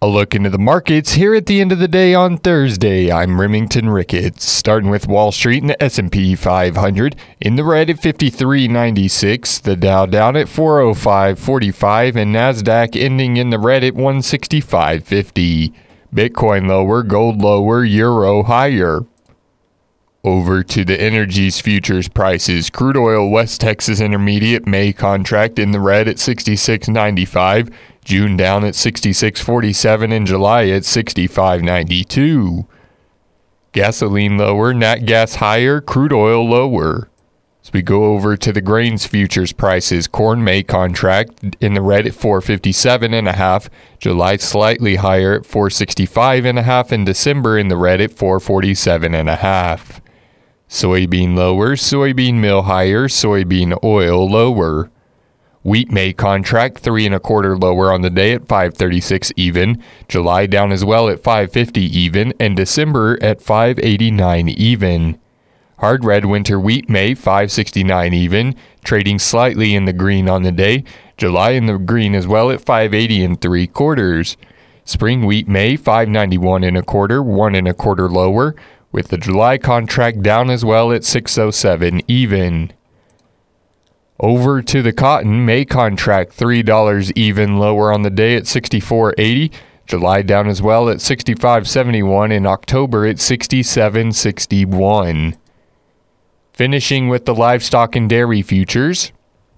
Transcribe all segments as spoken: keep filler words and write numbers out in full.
look into the markets here at the end of the day on Thursday. I'm Remington Ricketts, starting with Wall Street and the S and P five hundred in the red at fifty-three ninety-six, the Dow down at four oh five forty-five, and NASDAQ ending in the red at one sixty-five fifty. Bitcoin lower, gold lower, euro higher. Over to the energies futures prices. Crude oil West Texas Intermediate May contract in the red at sixty-six ninety-five. June down at sixty-six forty-seven and July at sixty-five ninety-two. Gasoline lower, nat gas higher, crude oil lower. As we go over to the grains futures prices, corn May contract in the red at four fifty-seven and a half, July slightly higher at four sixty-five and a half, and December in the red at four forty-seven and a half. Soybean lower, soybean meal higher, soybean oil lower. Wheat May contract three and a quarter lower on the day at five thirty-six even, July down as well at five fifty even, and December at five eighty-nine even. Hard red winter wheat May five sixty-nine even, trading slightly in the green on the day, July in the green as well at five eighty and three quarters. Spring wheat May five ninety-one and a quarter, one and a quarter lower, with the July contract down as well at six oh seven even. Over to the cotton, May contract three dollars even lower on the day at sixty-four eighty, July down as well at sixty-five seventy-one, and October at sixty-seven sixty-one. Finishing with the livestock and dairy futures.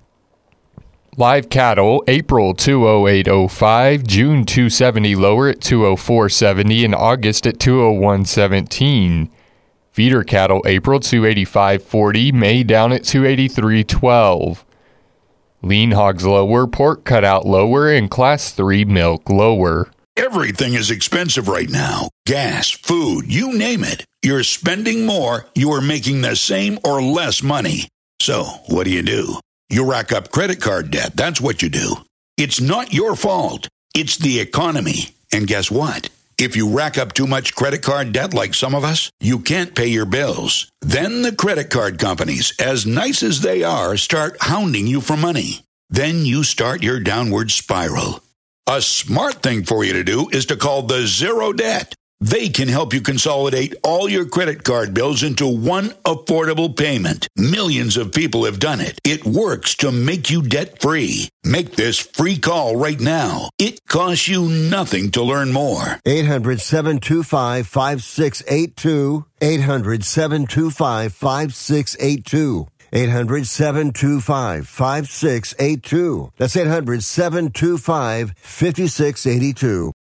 Live cattle, April two oh eight oh five, June two seventy lower at two oh four seventy, and August at two oh one seventeen. Feeder cattle, April two eighty-five forty, May down at two eighty-three twelve. Lean hogs lower, pork cutout lower, and class three milk lower. Everything is expensive right now. Gas, food, you name it. You're spending more, you are making the same or less money. So, what do you do? You rack up credit card debt. That's what you do. It's not your fault. It's the economy. And guess what? If you rack up too much credit card debt like some of us, you can't pay your bills. Then the credit card companies, as nice as they are, start hounding you for money. Then you start your downward spiral. A smart thing for you to do is to call the Zero Debt. They can help you consolidate all your credit card bills into one affordable payment. Millions of people have done it. It works to make you debt-free. Make this free call right now. It costs you nothing to learn more. eight hundred, seven two five, five six eight two. eight hundred, seven two five, five six eight two. eight hundred, seven two five, five six eight two. That's eight hundred, seven two five, five six eight two.